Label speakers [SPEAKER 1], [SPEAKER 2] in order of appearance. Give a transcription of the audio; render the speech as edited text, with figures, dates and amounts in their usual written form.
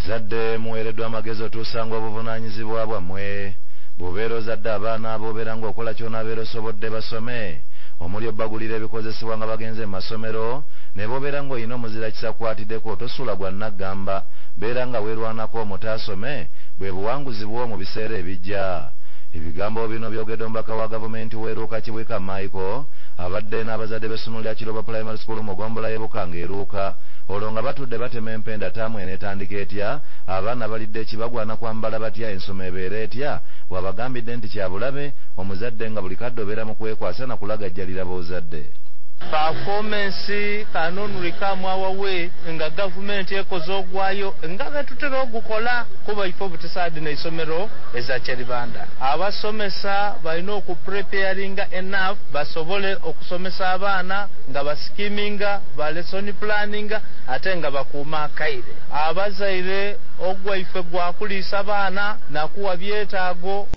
[SPEAKER 1] Bazadde muweereddwa amagezi otuusanga obuvunaanyizibwa bwammwe bw'obeera ozadde abaana aboobera ng'okola ky'onaabeera osobodde basome omuli obbagulira ebikozesebwa nga bagenze mu masomero ne boobeera ng'olina omuzira kisakwatiddeko tosula gwa naggamba beera nga weerwanako omutaasome bwe buwanguzi bwo mu biseera ebijja. Ebigambo bino byogedde omubaka wa gavumenti w'eruuka Kibuika Michael abadde n'abazadde b'essomo lya Kiroba Primary School mu Gombola y'Ebukanga eruuka olwo nga batudde batema empenda taamu eneetandika etya abaana balidde ekibagwana kwambala batya ensoma ebeera etya bw'abagambidde nti kyabulabe omuzadde nga buli kadde obeera mu kwekwasa na kulagajjalira b'ozadde.
[SPEAKER 2] Performance kanunulika mwawawe nga gavumenti ekoze ogwayo nga betutera ogukola kuba ifo butisaadi n'isomero eza Kyeribanda. Abasomesa balina okupreparinga enough basobole okusomesa abaana nga baskiminga ba lesson planninga ate nga bakuuma akaire. Abazaire ogwaife gwakuliisa abaana nakuwa byetaago